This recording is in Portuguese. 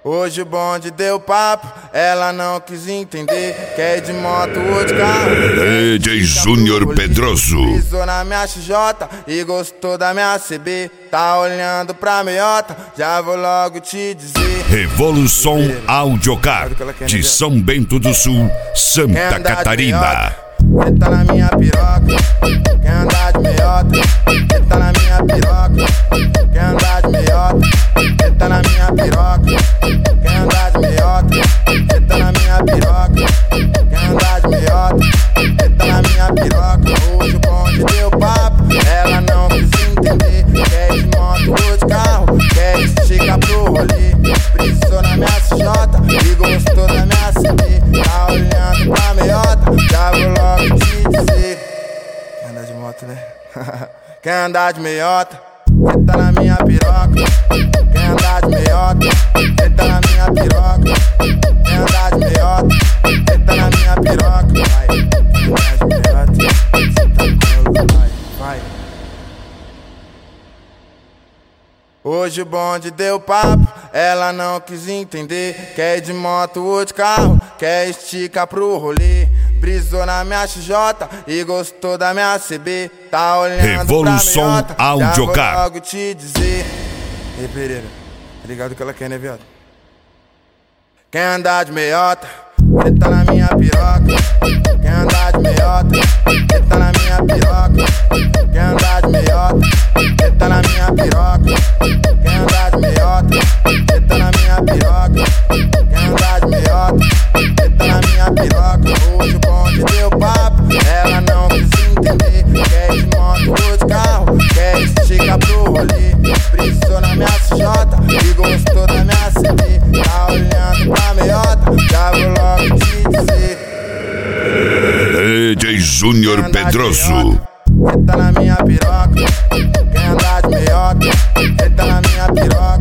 Hoje o bonde deu papo, ela não quis entender. Quer de moto ou de carro. DJ Júnior Pedroso. Pisou na minha XJ e gostou da minha CB. Tá olhando pra meiota, já vou logo te dizer. Revolução Audiocar, de São Bento do Sul, Santa Catarina. Senta na minha piroca, quer andar de meiota. Senta na minha piroca, quer andar de meiota. Senta na minha piroca, quer andar de meiota. Senta na minha piroca, quer andar de meiota. Senta na minha piroca, hoje o bonde deu papo, ela não quis entender. Quer de moto ou de carro, quer esticar pro rolê. Precisou na minha XJ e gostou da minha CB. Tá olhando pra meiota, já vou logo te dizer. Quer andar de moto, né? Quer andar de meiota, senta na minha piroca. Quer andar de meiota, senta na minha piroca. Quer andar de meiota, senta na minha piroca. Vai, andar de meiota, senta no colo, vai. Hoje o bonde deu papo, ela não quis entender. Quer de moto ou de carro, quer esticar pro rolê. Brisou na minha XJ e gostou da minha CB. Tá olhando Revolução pra meiota, Audiocar. já vou logo te dizer. Ei, Pereira, tá ligado o que ela quer, né, viado? Quer andar de meiota, senta na minha piroca. Quer andar de meiota, senta na minha piroca. Quer andar de meiota, senta na minha piroca. Quer andar de meiota, senta na minha piroca. Quer andar de meiota, senta na minha piroca. Hoje o bonde deu papo, ela não quis entender. Quer de moto ou de carro, quer esticar pro rolê. Precisou na minha XJ e gostou da minha CB. Tá olhando pra meiota, já vou logo te dizer. DJ Júnior Pedroso. Senta na minha piroca, quer andar de meiota. Senta na minha piroca.